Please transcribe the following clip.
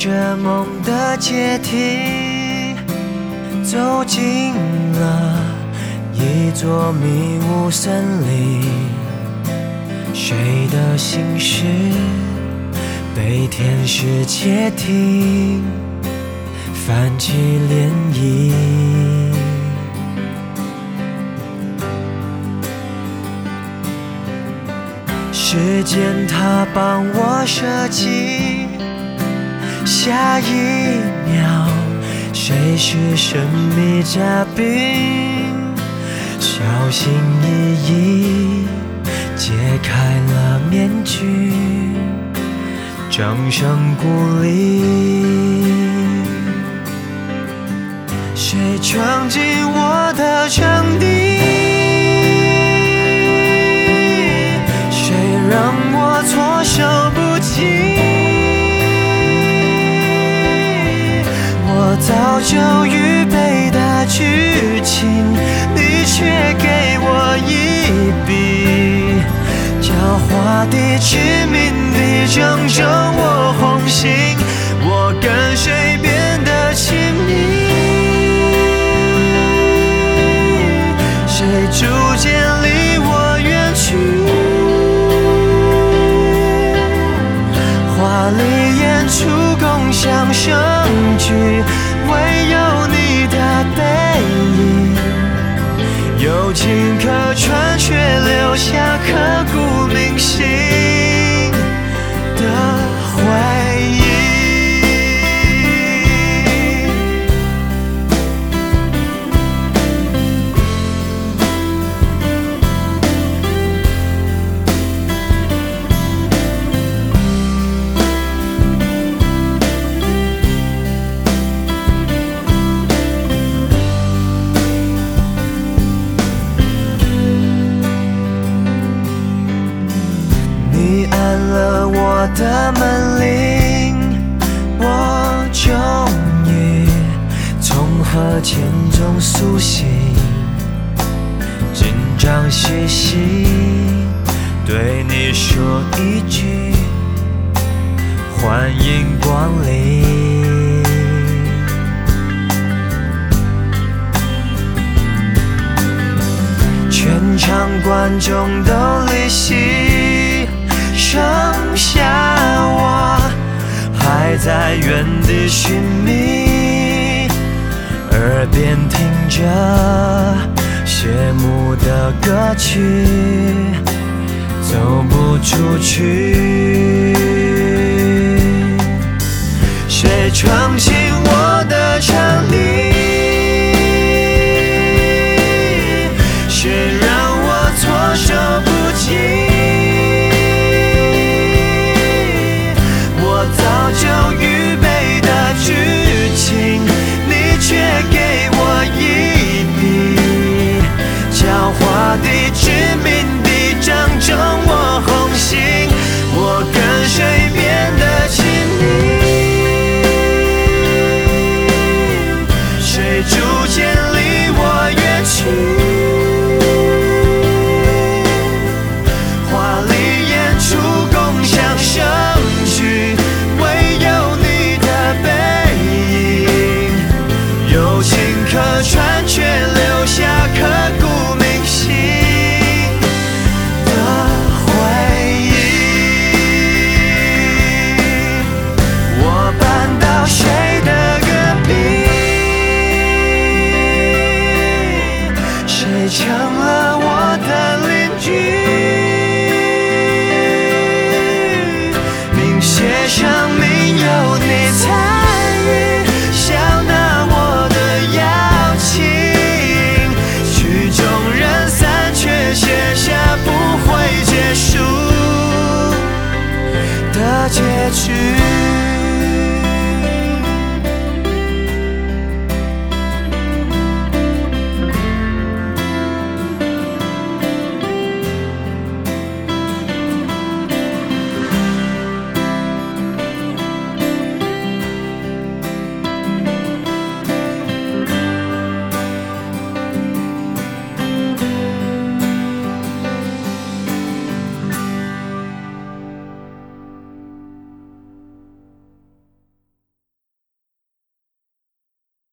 着梦的阶梯，走进了一座迷雾森林。谁的心事被天使窃听，泛起涟漪。时间它帮我设计，下一秒谁是神秘嘉宾？小心翼翼解开了面具，掌声鼓励。谁闯进我的场地？谁让我措手不及？我早就预备的剧情，你却给我一笔，狡猾地、致命地正中我红心，我跟谁变得亲密？谁逐渐离我远去？华丽演出共享盛举，唯有你的背影有情可传，却留下刻骨铭心的回忆。你按了我的门铃，我终于从河潜中苏醒，紧张兮兮对你说一句欢迎光临。全场观众都离席，剩下我还在原地寻觅，耳边听着谢幕的歌曲，走不出去。谁闯进